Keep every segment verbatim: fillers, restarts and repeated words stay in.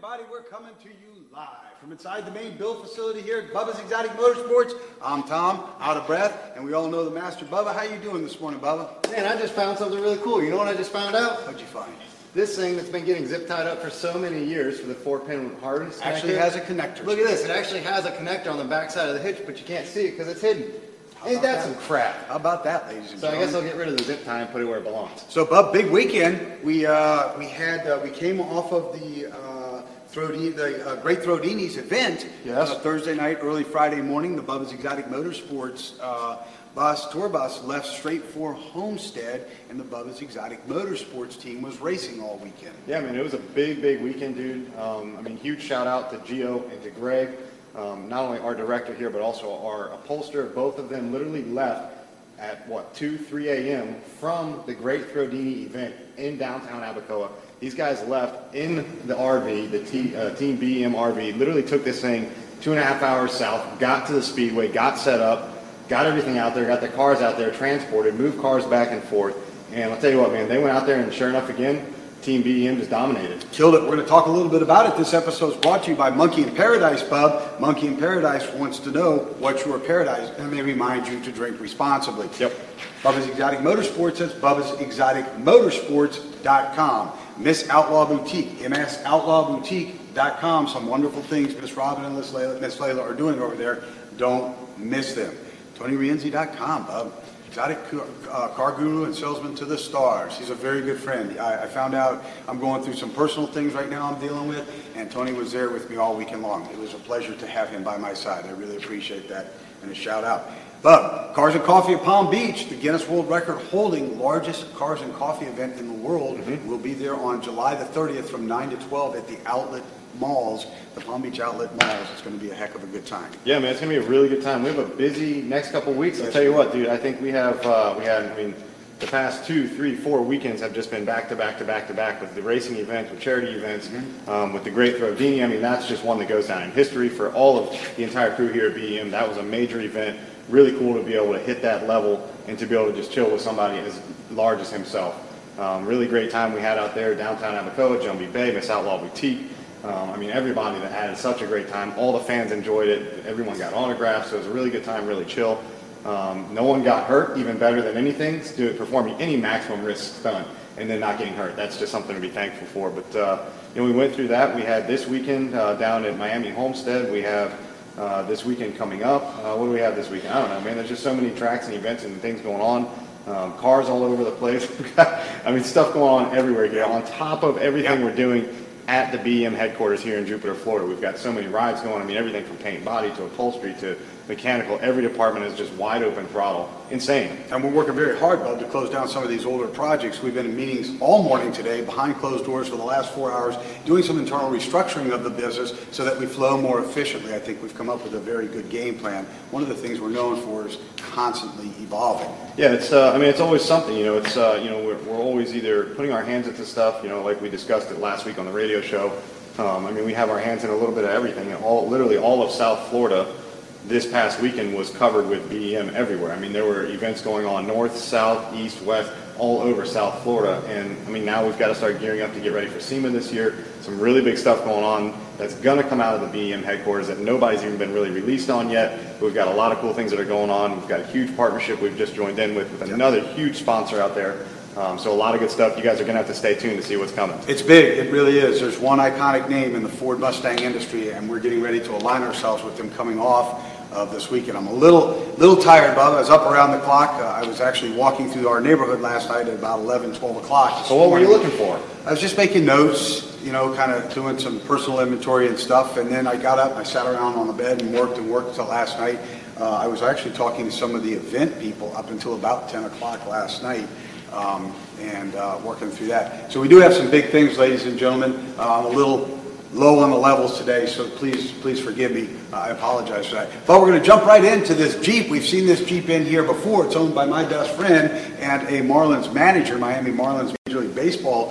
everybody. We're coming to you live from inside the main build facility here at Bubba's Exotic Motorsports. I'm Tom, out of breath, and we all know the master. Bubba, how you doing this morning, Bubba? Man, I just found something really cool. You know what I just found out? What'd you find? This thing that's been getting zip tied up for so many years for the four-pin harness Actually connector. has a connector. Look at this. It actually has a connector on the back side of the hitch, but you can't see it because it's hidden. Ain't that, that some crap? How about that, ladies and so gentlemen? I guess I'll get rid of the zip tie and put it where it belongs. So, Bub, big weekend. We uh, we had uh, we came off of the uh, Throdini, the uh, Great Throdinis event. Yes. Uh, Thursday night, early Friday morning, the Bubba's Exotic Motorsports uh, bus, tour bus, left straight for Homestead, and the Bubba's Exotic Motorsports team was racing all weekend. Yeah, I mean, it was a big, big weekend, dude. Um, I mean, huge shout out to Gio and to Greg. Um, not only our director here, but also our upholsterer. Both of them literally left at, what, two, three a m from the Great Throwdini event in downtown Abacoa. These guys left in the R V, the T, uh, Team B E M R V, literally took this thing two and a half hours south, got to the speedway, got set up, got everything out there, got the cars out there, transported, moved cars back and forth. And I'll tell you what, man, they went out there and sure enough, again, Team B E M just dominated. Killed it. We're going to talk a little bit about it. This episode is brought to you by Monkey in Paradise Pub. Monkey in Paradise wants to know what's your paradise, and they remind you to drink responsibly. Yep. Bubba's Exotic Motorsports says Bubba's Exotic Motorsports dot com. Miss Outlaw Boutique, M S Outlaw Boutique dot com. Some wonderful things Miss Robin and Miss Layla, Miss Layla are doing over there. Don't miss them. Tony Rienzi dot com, Bub. Exotic uh, car guru and salesman to the stars. He's a very good friend. I, I found out I'm going through some personal things right now I'm dealing with, and Tony was there with me all weekend long. It was a pleasure to have him by my side. I really appreciate that, and a shout out. Bub, Cars and Coffee at Palm Beach, the Guinness World Record holding largest cars and coffee event in the world, mm-hmm. will be there on July the thirtieth from nine to twelve at the outlet malls, the Palm Beach outlet malls. It's going to be a heck of a good time. Yeah, man, it's going to be a really good time. We have a busy next couple of weeks. I'll yes, tell you what, dude, I think we have, uh, we had, I mean, the past two, three, four weekends have just been back to back to back to back with the racing events, with charity events, mm-hmm. um, with the Great Throwdini. I mean, that's just one that goes down in history for all of the entire crew here at B E M. That was a major event. Really cool to be able to hit that level and to be able to just chill with somebody as large as himself. Um, really great time we had out there, downtown Abacoa, Jumbie Bay, Miss Outlaw Boutique. Um, I mean, everybody that had such a great time. All the fans enjoyed it. Everyone got autographs. So it was a really good time, really chill. Um, no one got hurt, even better than anything. To do performing any maximum risk stunt and then not getting hurt. That's just something to be thankful for. But, uh, you know, we went through that. We had this weekend uh, down at Miami Homestead. We have uh, this weekend coming up. Uh, what do we have this weekend? I don't know, man. There's just so many tracks and events and things going on. Um, cars all over the place. I mean, stuff going on everywhere here. On top of everything yeah. we're doing at the B E M headquarters here in Jupiter, Florida. We've got so many rides going. I mean, everything from paint body to upholstery to mechanical. Every department is just wide open throttle. Insane. And we're working very hard, Bub, to close down some of these older projects. We've been in meetings all morning today, behind closed doors for the last four hours, doing some internal restructuring of the business so that we flow more efficiently. I think we've come up with a very good game plan. One of the things we're known for is constantly evolving. Yeah, it's. Uh, I mean, it's always something. You know, it's. Uh, you know, we're, we're always either putting our hands into stuff. You know, like we discussed it last week on the radio show. Um, I mean, we have our hands in a little bit of everything. All, literally, all of South Florida this past weekend was covered with B E M everywhere. I mean, there were events going on north, south, east, west, all over South Florida. And I mean, now we've got to start gearing up to get ready for SEMA this year. Some really big stuff going on that's going to come out of the B E M headquarters that nobody's even been really released on yet. We've got a lot of cool things that are going on. We've got a huge partnership we've just joined in with, with another huge sponsor out there. Um, so a lot of good stuff. You guys are going to have to stay tuned to see what's coming. It's big. It really is. There's one iconic name in the Ford Mustang industry, and we're getting ready to align ourselves with them coming off of this weekend. I'm a little little tired, Bub. I was up around the clock. Uh, I was actually walking through our neighborhood last night at about eleven, twelve o'clock. So what were you looking for? I was just making notes, you know, kind of doing some personal inventory and stuff, and then I got up and I sat around on the bed and worked and worked until last night. Uh, I was actually talking to some of the event people up until about ten o'clock last night. Um, and uh, working through that. So we do have some big things, ladies and gentlemen. Uh, I'm a little low on the levels today, so please, please forgive me. Uh, I apologize for that. But we're going to jump right into this Jeep. We've seen this Jeep in here before. It's owned by my best friend and a Marlins manager, Miami Marlins Major League Baseball uh,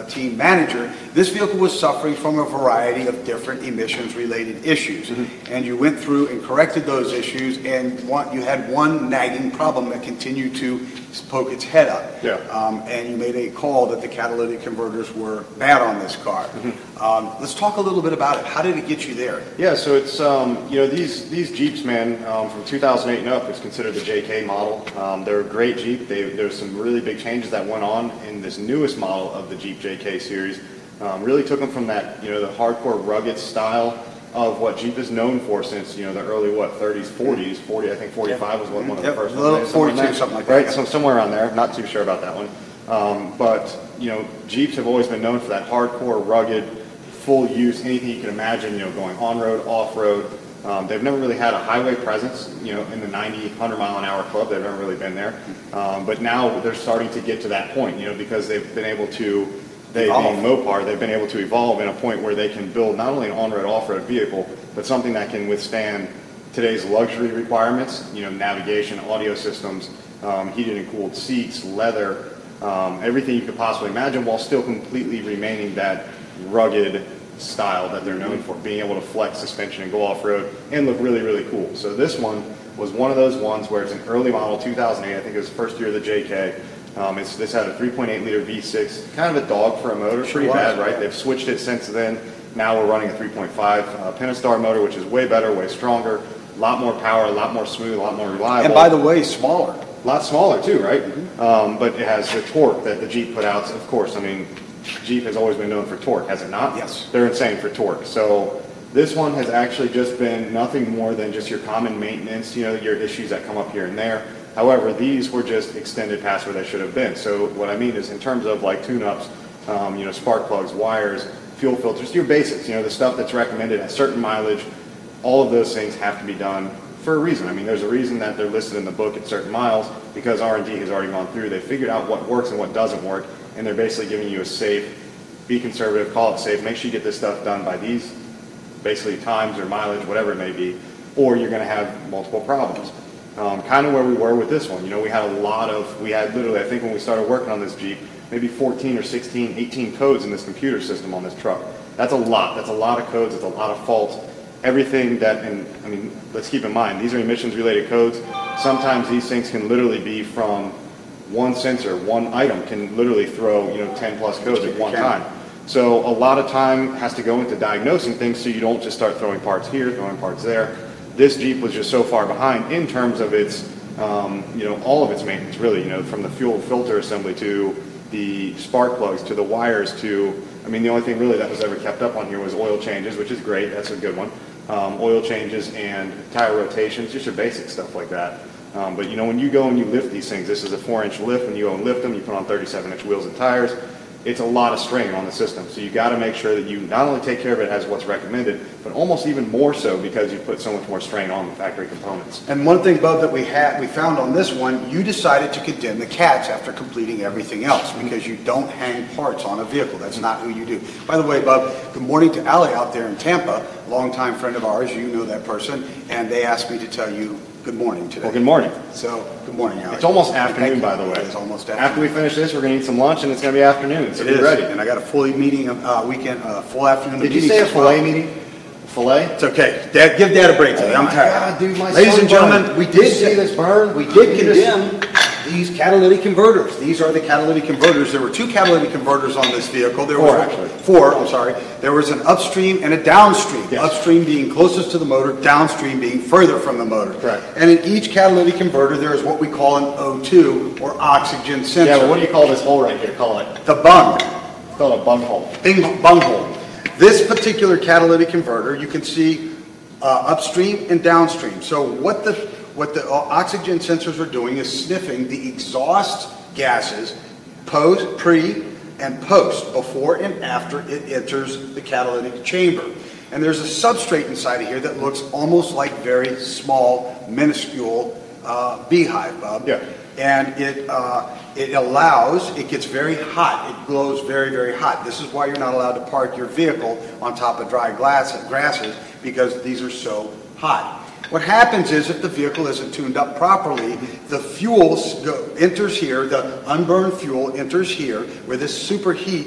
uh, team manager, this vehicle was suffering from a variety of different emissions-related issues. Mm-hmm. And you went through and corrected those issues, and one, you had one nagging problem that continued to poke its head up. Yeah. Um, and you made a call that the catalytic converters were bad on this car. Mm-hmm. um, let's talk a little bit about it. How did it get you there? Yeah, so it's, um, you know, these these Jeeps, man, um, from two thousand eight and up, it's considered the J K model. Um, they're a great Jeep. They, there's some really big changes that went on in this newest model of the Jeep J K series. Um, really took them from that, you know, the hardcore rugged style of what Jeep is known for since, you know, the early, what, thirties, forties, forty, I think forty-five was one, one of the yep, first little ones. forty-two, something like that. Right, yeah. so somewhere around there. Not too sure about that one. Um, but, you know, Jeeps have always been known for that hardcore, rugged, full use, anything you can imagine, you know, going on-road, off-road. Um, they've never really had a highway presence, you know, in the ninety, one hundred mile an hour club. They've never really been there. Um, but now they're starting to get to that point, you know, because they've been able to, they being Mopar, they've been able to evolve in a point where they can build not only an on-road, off-road vehicle, but something that can withstand today's luxury requirements, you know, navigation, audio systems, um, heated and cooled seats, leather, um, everything you could possibly imagine, while still completely remaining that rugged style that they're known for, being able to flex suspension and go off-road and look really, really cool. So this one was one of those ones where it's an early model, two thousand eight, I think it was the first year of the J K. Um, it's, this had a three point eight liter V six, kind of a dog for a motor, pretty Sure bad, was, right? yeah. They've switched it since then. Now we're running a three point five uh, Pentastar motor, which is way better, way stronger, a lot more power, a lot more smooth, a lot more reliable. And by the way, smaller. A lot smaller too, right? Um, but it has the torque that the Jeep put out. Of course, I mean, Jeep has always been known for torque, has it not? Yes. They're insane for torque. So this one has actually just been nothing more than just your common maintenance, you know, your issues that come up here and there. However, these were just extended past where they should have been. So what I mean is in terms of like tune-ups, um, you know, spark plugs, wires, fuel filters, your basics, you know, the stuff that's recommended at certain mileage, all of those things have to be done for a reason. I mean, there's a reason that they're listed in the book at certain miles, because R and D has already gone through. They figured out what works and what doesn't work, and they're basically giving you a safe, be conservative, call it safe, make sure you get this stuff done by these basically times or mileage, whatever it may be, or you're going to have multiple problems. Um, kind of where we were with this one. You know, we had a lot of, we had literally, I think when we started working on this Jeep, maybe fourteen or sixteen, eighteen codes in this computer system on this truck. That's a lot. That's a lot of codes. It's a lot of faults. Everything that, and I mean, let's keep in mind, these are emissions-related codes. Sometimes these things can literally be from one sensor, one item can literally throw, you know, ten plus codes at one time. So a lot of time has to go into diagnosing things so you don't just start throwing parts here, throwing parts there. This Jeep was just so far behind in terms of its, um, you know, all of its maintenance, really, you know, from the fuel filter assembly to the spark plugs to the wires to, I mean, the only thing really that was ever kept up on here was oil changes, which is great, that's a good one. Um, oil changes and tire rotations, just your basic stuff like that. Um, but, you know, when you go and you lift these things, this is a four inch lift. When you go and lift them, you put on thirty-seven inch wheels and tires. It's a lot of strain on the system. So you got to make sure that you not only take care of it as what's recommended, but almost even more so because you put so much more strain on the factory components. And one thing, Bub, that we had, we found on this one, you decided to condemn the cats after completing everything else because you don't hang parts on a vehicle. That's not who you do. By the way, Bub, good morning to Allie out there in Tampa, longtime friend of ours. You know that person, and they asked me to tell you good morning today. Well, good morning. So, good morning, Allie. It's almost afternoon, by the way. It is almost afternoon. After we finish this, we're going to eat some lunch, and it's going to be afternoon. So It be is, ready. and I got a full meeting, uh, weekend, uh, full afternoon. Did of you meetings say a as well. filet meeting? Filet? It's okay. Dad, give Dad a break today. I'm my tired. God, dude, my Ladies son and gentlemen, burned. we Did you did see this burn? We did You just- condemn these catalytic converters. These are the catalytic converters. There were two catalytic converters on this vehicle. There Four, was actually. Four, I'm sorry. There was an upstream and a downstream. Yes. Upstream being closest to the motor, downstream being further from the motor. Correct. And in each catalytic converter, there is what we call an O two, or oxygen sensor. Yeah, but what do you call this hole right here? Call it. The bung. It's called a bung hole. Bing, bunghole. This particular catalytic converter, you can see uh, upstream and downstream. So what the what the oxygen sensors are doing is sniffing the exhaust gases post, pre, and post, before and after it enters the catalytic chamber. And there's a substrate inside of here that looks almost like very small, minuscule uh, beehive, Bob. Yeah. And it uh, it allows, it gets very hot. It glows very, very hot. This is why you're not allowed to park your vehicle on top of dry glass, grasses, because these are so hot. What happens is if the vehicle isn't tuned up properly, the fuel go, enters here, the unburned fuel enters here, where this superheats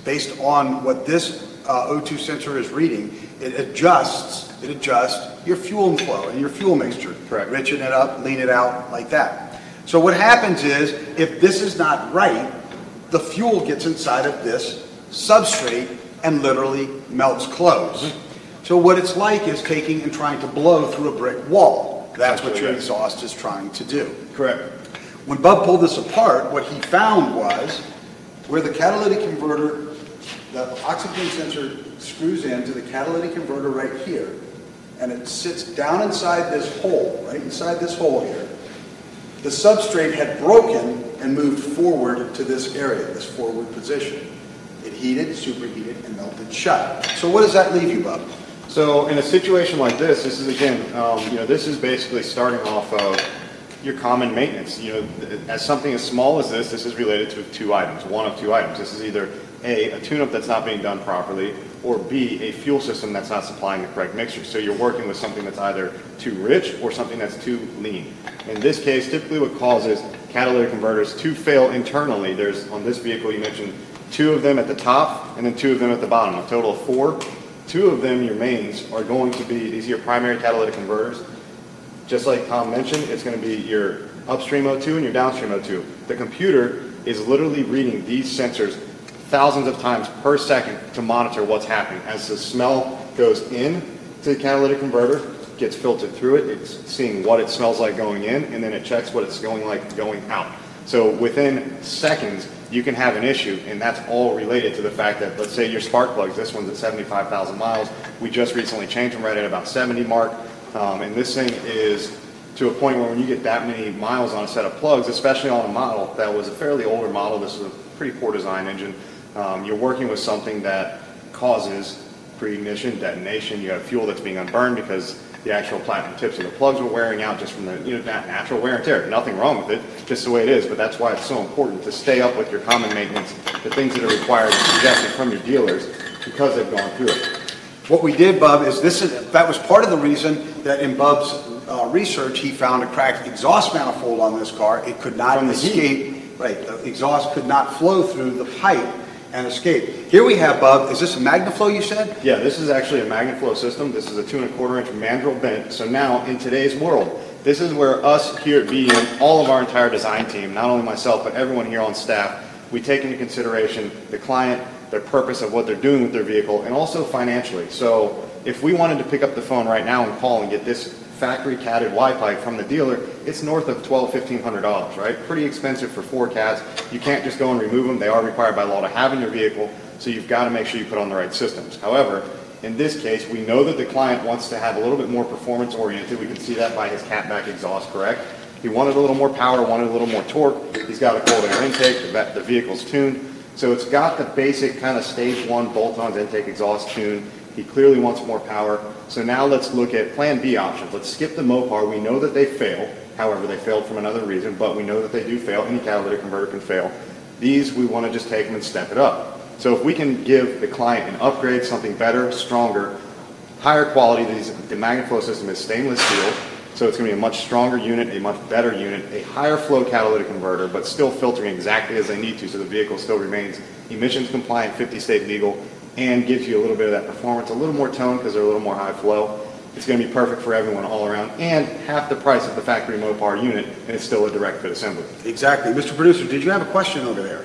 based on what this uh, O two sensor is reading, it adjusts, it adjusts your fuel flow and your fuel mixture. Correct. Richen it up, lean it out, like that. So what happens is, if this is not right, the fuel gets inside of this substrate and literally melts closed. Mm-hmm. So what it's like is taking and trying to blow through a brick wall. That's what your exhaust is trying to do. Correct. When Bub pulled this apart, what he found was where the catalytic converter, the oxygen sensor screws into the catalytic converter right here, and it sits down inside this hole, right inside this hole here. The substrate had broken and moved forward to this area, this forward position. It heated, superheated, and melted shut. So what does that leave you, Bub? So in a situation like this, this is again, um, you know, this is basically starting off of your common maintenance. You know, as something as small as this, this is related to two items, one of two items. This is either A, a tune-up that's not being done properly, or B, a fuel system that's not supplying the correct mixture. So you're working with something that's either too rich or something that's too lean. In this case, typically what causes catalytic converters to fail internally, there's, on this vehicle you mentioned, two of them at the top and then two of them at the bottom, a total of four. Two of them, your mains, are going to be, these are your primary catalytic converters. Just like Tom mentioned, it's going to be your upstream O two and your downstream O two. The computer is literally reading these sensors thousands of times per second to monitor what's happening. As the smell goes in to the catalytic converter, gets filtered through it, it's seeing what it smells like going in, and then it checks what it's going like going out. So within seconds, you can have an issue, and that's all related to the fact that, let's say your spark plugs, this one's at seventy-five thousand miles. We just recently changed them right at about seventy mark. Um, and this thing is to a point where when you get that many miles on a set of plugs, especially on a model that was a fairly older model, this is a pretty poor design engine, um, you're working with something that causes pre-ignition, detonation. You have fuel that's being unburned because the actual platinum tips of the plugs were wearing out just from the you know, natural wear and tear. Nothing wrong with it, just the way it is. But that's why it's so important to stay up with your common maintenance, the things that are required and suggested from your dealers because they've gone through it. What we did, Bub, is this is, that was part of the reason that in Bub's uh, research he found a cracked exhaust manifold on this car. It could not escape, right, the exhaust could not flow through the pipe and escape. Here we have, Bub, is this a MagnaFlow you said? Yeah, this is actually a MagnaFlow system. This is a two and a quarter inch mandrel bent. So now in today's world, this is where us here at B M, all of our entire design team, not only myself, but everyone here on staff, we take into consideration the client, their purpose of what they're doing with their vehicle, and also financially. So if we wanted to pick up the phone right now and call and get this factory catted Y pipe from the dealer, it's north of twelve, fifteen hundred dollars, right? Pretty expensive for four cats. You can't just go and remove them. They are required by law to have in your vehicle, so you've got to make sure you put on the right systems. However, in this case, we know that the client wants to have a little bit more performance oriented. We can see that by his catback exhaust, correct? He wanted a little more power, wanted a little more torque. He's got a cold air intake. The, the vehicle's tuned. So it's got the basic kind of stage one bolt-ons intake exhaust tune. He clearly wants more power. So now let's look at plan B options. Let's skip the Mopar. We know that they fail. However, they failed from another reason, but we know that they do fail. Any catalytic converter can fail. These, we want to just take them and step it up. So if we can give the client an upgrade, something better, stronger, higher quality, these, the MagnaFlow system is stainless steel. So it's going to be a much stronger unit, a much better unit, a higher flow catalytic converter, but still filtering exactly as they need to, so the vehicle still remains emissions compliant, fifty state legal, and gives you a little bit of that performance, a little more tone because they're a little more high flow. It's going to be perfect for everyone all around, and half the price of the factory Mopar unit, and it's still a direct fit assembly. Exactly. Mister Producer, did you have a question over there?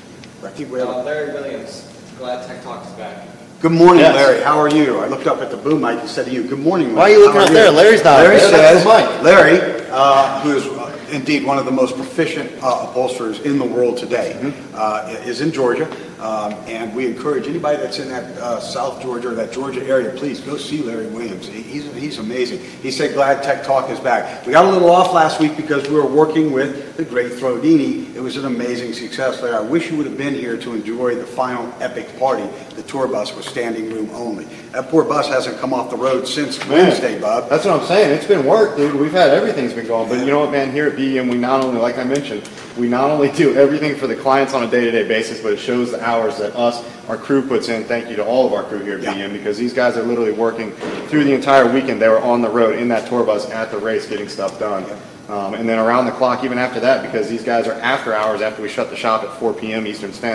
I think we have Uh, a... Larry Williams, glad Tech Talk is back. Good morning, Yes. Larry. How are you? I looked up at the boom mic and said to you, good morning, Larry. Why are you looking How up there? Larry's not Larry there. That's says, the mic. Larry, uh, who is uh, indeed one of the most proficient uh, upholsterers in the world today, Mm-hmm. uh, is in Georgia. Um, and we encourage anybody that's in that uh, South Georgia or that Georgia area, please go see Larry Williams. He, he's, he's amazing. He said, glad Tech Talk is back. We got a little off last week because we were working with the great Throdini. It was an amazing success, Larry. I wish you would have been here to enjoy the final epic party. The tour bus was standing room only. That poor bus hasn't come off the road since Man, Wednesday, Bob. That's what I'm saying. It's been work, dude. We've had everything's been going. But you know what, man? Here at B M, we not only, like I mentioned, we not only do everything for the clients on a day-to-day basis, but it shows the hours that us, our crew puts in. Thank you to all of our crew here at Yeah. B M, because these guys are literally working through the entire weekend. They were on the road in that tour bus at the race getting stuff done. Um, and then around the clock even after that, because these guys are after hours after we shut the shop at four p m Eastern Standard.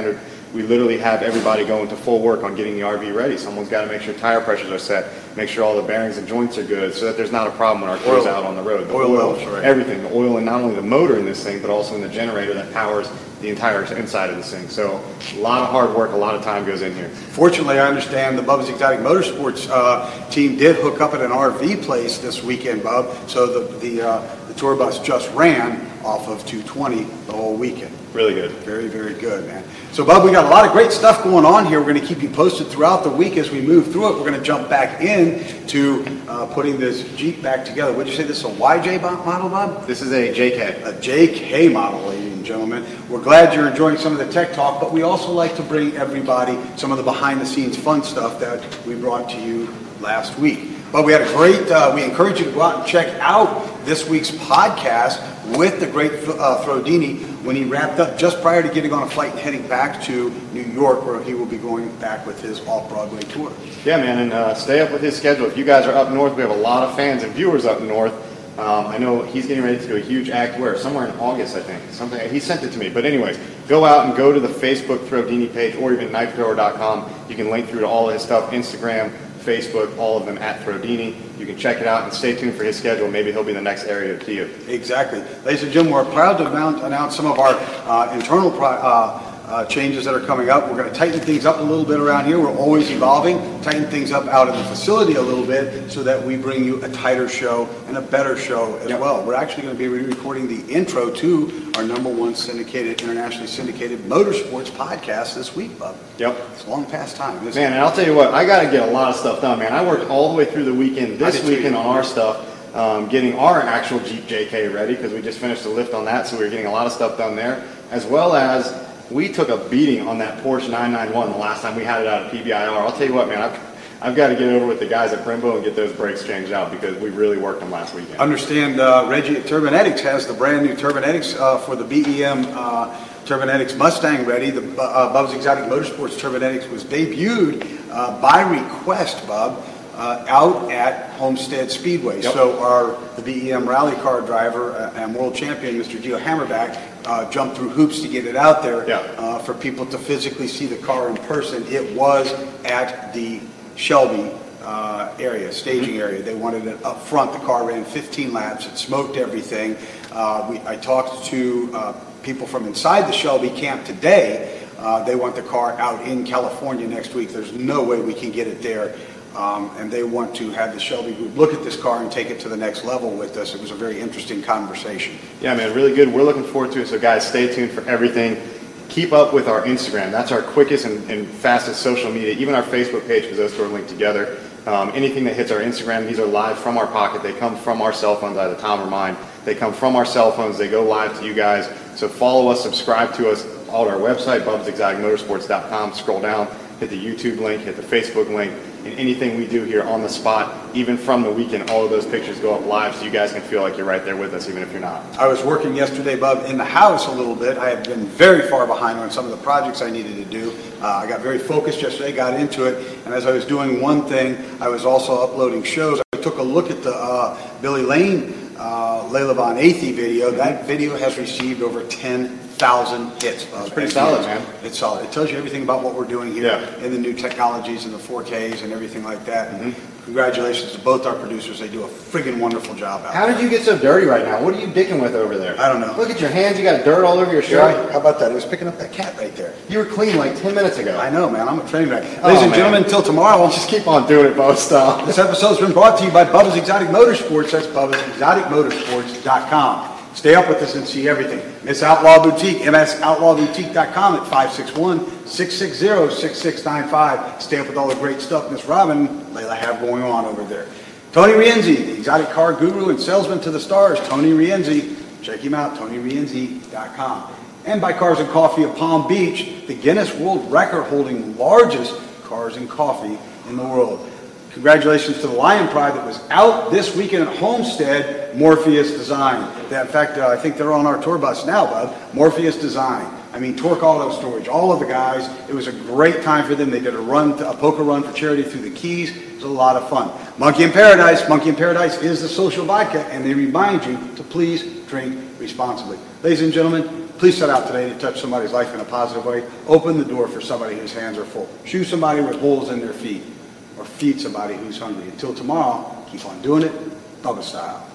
we literally have everybody going to full work on getting the R V ready. Someone's got to make sure tire pressures are set, make sure all the bearings and joints are good, so that there's not a problem when our crew's Oil. out on the road. The Oil oil, levels, right. everything, the oil, and not only the motor in this thing, but also in the generator that powers the entire inside of this thing. So a lot of hard work, a lot of time goes in here. Fortunately, I understand the Bubba's Exotic Motorsports uh, team did hook up at an R V place this weekend, Bub. So the the, uh, the tour bus just ran off of two twenty the whole weekend. Really good. Very, very good, man. So, Bub, we got a lot of great stuff going on here. We're going to keep you posted throughout the week as we move through it. We're going to jump back in to uh, putting this Jeep back together. What did you say? This is a Y J model, Bob? This is a J K. A J K model, ladies and gentlemen. We're glad you're enjoying some of the tech talk, but we also like to bring everybody some of the behind-the-scenes fun stuff that we brought to you last week. But we had a great, uh, we encourage you to go out and check out this week's podcast with the great uh, Throdini when he wrapped up just prior to getting on a flight and heading back to New York, where he will be going back with his Off-Broadway tour. Yeah, man, and uh, stay up with his schedule. If you guys are up north, we have a lot of fans and viewers up north. Um, I know he's getting ready to do a huge act where? Somewhere in August, I think. Something he sent it to me. But anyways, go out and go to the Facebook Throdini page or even knife thrower dot com. You can link through to all of his stuff, Instagram, Facebook, all of them at Throdini. You can check it out and stay tuned for his schedule. Maybe he'll be in the next area to you. Exactly. Ladies and gentlemen, we're proud to announce some of our uh, internal pro uh, uh, changes that are coming up. We're going to tighten things up a little bit around here. We're always evolving, tighten things up out in the facility a little bit so that we bring you a tighter show and a better show as yep. well. We're actually going to be re-recording the intro to our number one syndicated, internationally syndicated motorsports podcast this week, Bub. Yep. It's a long past time, isn't man, it? And I'll tell you what, I got to get a lot of stuff done, man. I worked all the way through the weekend, this weekend on our stuff, um, getting our actual Jeep J K ready because we just finished the lift on that, so we were getting a lot of stuff done there, as well as we took a beating on that Porsche nine ninety-one the last time we had it out of P B I R. I'll tell you what, man, I've, I've got to get over with the guys at Brembo and get those brakes changed out because we really worked them last weekend. Understand uh, Reggie at Turbinetics has the brand new Turbinetics uh, for the B E M uh, Turbinetics Mustang ready. The uh, Bub's Exotic Motorsports Turbinetics was debuted uh, by request, Bub, uh, out at Homestead Speedway. Yep. So our the B E M rally car driver uh, and world champion, Mister Gio Hammerback, uh, jumped through hoops to get it out there yeah. uh, for people to physically see the car in person. It was at the Shelby uh, area, staging mm-hmm. area. They wanted it up front. The car ran fifteen laps. It smoked everything. Uh, we, I talked to uh, people from inside the Shelby camp today. Uh, they want the car out in California next week. There's no way we can get it there. Um, and they want to have the Shelby group look at this car and take it to the next level with us. It was a very interesting conversation. Yeah, man, really good. We're looking forward to it. So, guys, stay tuned for everything. Keep up with our Instagram. That's our quickest and, and fastest social media. Even our Facebook page, because those two are linked together. Um, anything that hits our Instagram, these are live from our pocket. They come from our cell phones, either Tom or mine. They come from our cell phones. They go live to you guys. So follow us, subscribe to us on our website, bubs exotic motorsports dot com. Scroll down, hit the YouTube link, hit the Facebook link, and anything we do here on the spot, even from the weekend, all of those pictures go up live so you guys can feel like you're right there with us, even if you're not. I was working yesterday, Bub, in the house a little bit. I have been very far behind on some of the projects I needed to do. Uh, I got very focused yesterday, got into it, and as I was doing one thing, I was also uploading shows. I took a look at the uh, Billy Lane uh, Layla Von Athey video. That video has received over ten thousand hits. It's pretty solid, man. It's solid. It tells you everything about what we're doing here yeah. and the new technologies and the four Ks and everything like that. Mm-hmm. Congratulations to both our producers. They do a friggin' wonderful job out How there. did you get so dirty right now? What are you dicking with over there? I don't know. Look at your hands. You got dirt all over your shirt. Yeah, how about that? I was picking up that cat right there. You were clean like ten minutes ago. I know, man. I'm a train wreck. Oh, Ladies and man. gentlemen, until tomorrow. Just keep on doing it, Bubba. Stop. This episode's been brought to you by Bubba's Exotic Motorsports. That's Bubba's exotic motorsports dot com. Stay up with us and see everything. Miss Outlaw Boutique, M S outlaw boutique dot com at five six one, six six zero, six six nine five. Stay up with all the great stuff Miss Robin and Layla have going on over there. Tony Rienzi, the exotic car guru and salesman to the stars. Tony Rienzi. Check him out, tony rienzi dot com. And by Cars and Coffee of Palm Beach, the Guinness World Record holding largest cars and coffee in the world. Congratulations to the Lion Pride that was out this weekend at Homestead, Morpheus Design. That, in fact, uh, I think they're on our tour bus now, Bud. Morpheus Design. I mean, Torque Auto Storage, all of the guys. It was a great time for them. They did a run, a poker run for charity through the Keys. It was a lot of fun. Monkey in Paradise. Monkey in Paradise is the social vodka, and they remind you to please drink responsibly. Ladies and gentlemen, please set out today to touch somebody's life in a positive way. Open the door for somebody whose hands are full. Shoe somebody with holes in their feet, or feed somebody who's hungry. Until tomorrow, keep on doing it, Bubba style.